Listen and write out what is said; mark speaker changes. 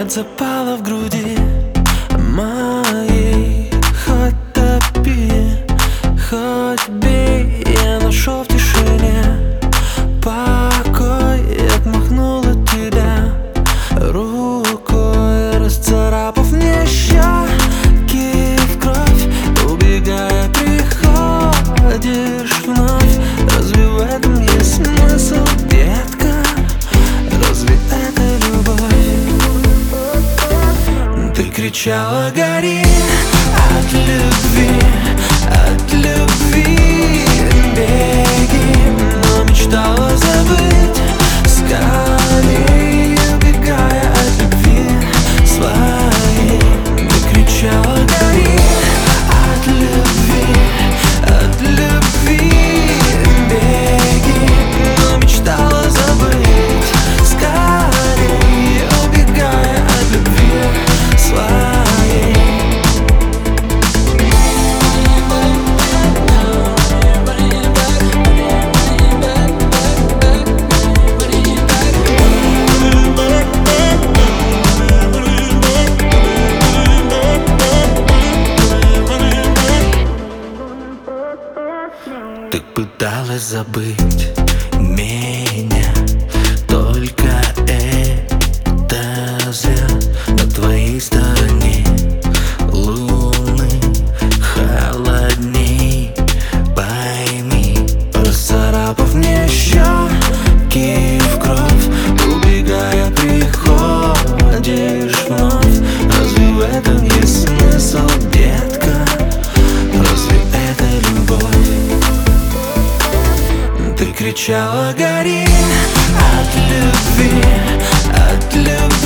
Speaker 1: Нет запала в груди моей. Хоть топи, хоть бей, я нашел в тишине покой. И отмахнул от тебя рукой, расцарапав мне щеки в кровь. Убегая, приходишь вновь. Разве в этом есть смысл, детка? Разве это любовь? Ты кричала: гори от любви, от любви, беги. Но мечтала забыть скорее, убегая от любви своей. Ты кричала: гори от любви, от любви, беги. Но мечтала забыть скорее, убегая от любви своей. Ты пыталась забыть меня, только это звезд на твоей стороне. Луны холодней, пойми. Расцарапав мне щеки в кровь, убегая, приходишь вновь. Разве в этом есть смысл, детка? Разве это любовь? Ты кричала: гори от любви, от любви.